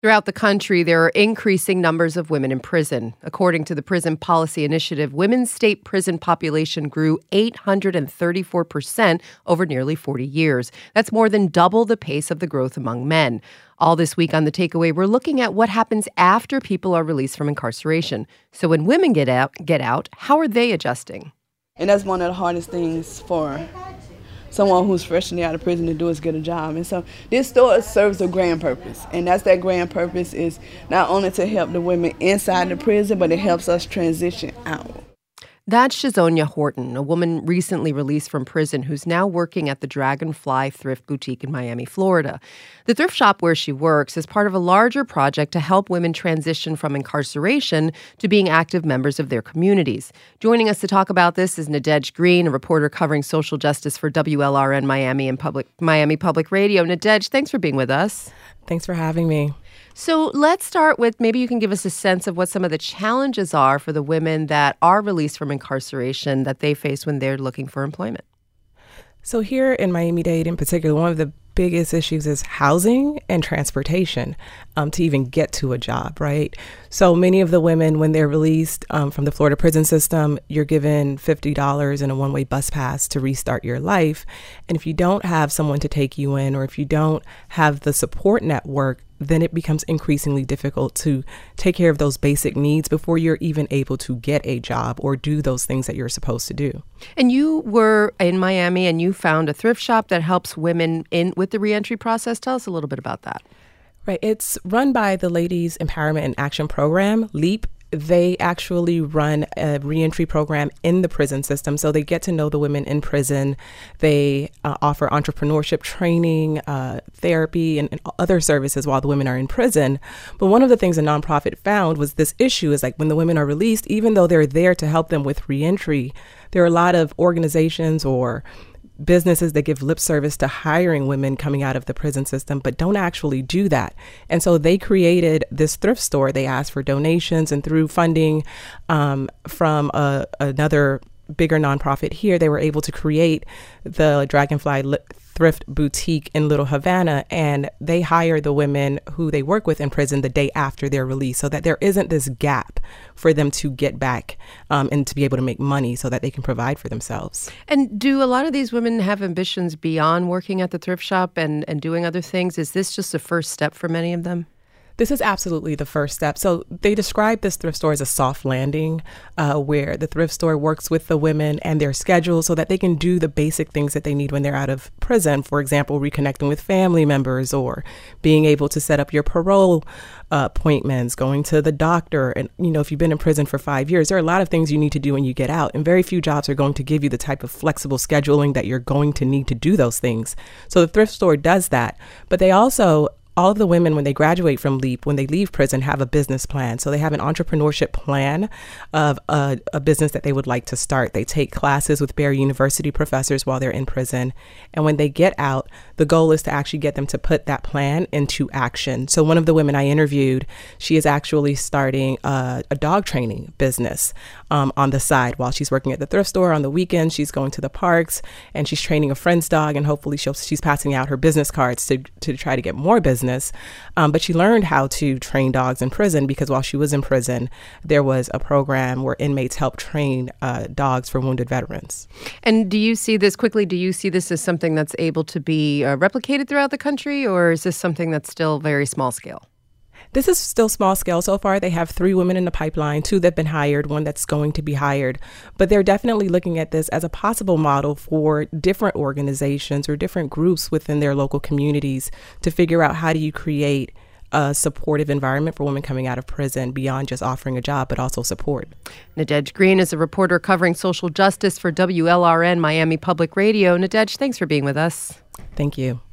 Throughout the country, there are increasing numbers of women in prison. According to the Prison Policy Initiative, women's state prison population grew 834% over nearly 40 years. That's more than double the pace of the growth among men. All this week on The Takeaway, we're looking at what happens after people are released from incarceration. So when women get out, how are they adjusting? And that's one of the hardest things for someone who's freshly out of prison to do is get a job. And so this store serves a grand purpose. And that grand purpose is not only to help the women inside the prison, but it helps us transition out. That's Shazonia Horton, a woman recently released from prison who's now working at the Dragonfly Thrift Boutique in Miami, Florida. The thrift shop where she works is part of a larger project to help women transition from incarceration to being active members of their communities. Joining us to talk about this is Nadege Green, a reporter covering social justice for WLRN Miami and Miami Public Radio. Nadege, thanks for being with us. Thanks for having me. So let's start with, maybe you can give us a sense of what some of the challenges are for the women that are released from incarceration that they face when they're looking for employment. So here in Miami-Dade in particular, one of the biggest issues is housing and transportation to even get to a job, right? So many of the women, when they're released from the Florida prison system, you're given $50 and a one-way bus pass to restart your life. And if you don't have someone to take you in, or if you don't have the support network, then it becomes increasingly difficult to take care of those basic needs before you're even able to get a job or do those things that you're supposed to do. And you were in Miami and you found a thrift shop that helps women in with the reentry process. Tell us a little bit about that. Right. It's run by the Ladies Empowerment and Action Program, LEAP. They actually run a reentry program in the prison system. So they get to know the women in prison. They offer entrepreneurship training, therapy, and other services while the women are in prison. But one of the things a nonprofit found was this issue is like when the women are released, even though they're there to help them with reentry, there are a lot of organizations or businesses that give lip service to hiring women coming out of the prison system, but don't actually do that. And so they created this thrift store. They asked for donations, and through funding from another bigger nonprofit here, they were able to create the Dragonfly Thrift Boutique in Little Havana, and they hire the women who they work with in prison the day after their release, so that there isn't this gap for them to get back and to be able to make money so that they can provide for themselves. And do a lot of these women have ambitions beyond working at the thrift shop and doing other things? Is this just the first step for many of them? This is absolutely the first step. So they describe this thrift store as a soft landing, where the thrift store works with the women and their schedule so that they can do the basic things that they need when they're out of prison. For example, reconnecting with family members or being able to set up your parole appointments, going to the doctor. And, if you've been in prison for 5 years, there are a lot of things you need to do when you get out. And very few jobs are going to give you the type of flexible scheduling that you're going to need to do those things. So the thrift store does that. But they also all of the women, when they graduate from LEAP, when they leave prison, have a business plan. So they have an entrepreneurship plan of a business that they would like to start. They take classes with Barry University professors while they're in prison. And when they get out, the goal is to actually get them to put that plan into action. So one of the women I interviewed, she is actually starting a dog training business on the side while she's working at the thrift store. On the weekends, she's going to the parks and she's training a friend's dog, and hopefully she's passing out her business cards to try to get more business. But she learned how to train dogs in prison because while she was in prison, there was a program where inmates helped train dogs for wounded veterans. And do you see this as something that's able to be replicated throughout the country, or is this something that's still very small scale? This is still small scale. So far, they have 3 women in the pipeline, 2 that have been hired, 1 that's going to be hired. But they're definitely looking at this as a possible model for different organizations or different groups within their local communities to figure out how do you create a supportive environment for women coming out of prison beyond just offering a job, but also support. Nadege Green is a reporter covering social justice for WLRN Miami Public Radio. Nadege, thanks for being with us. Thank you.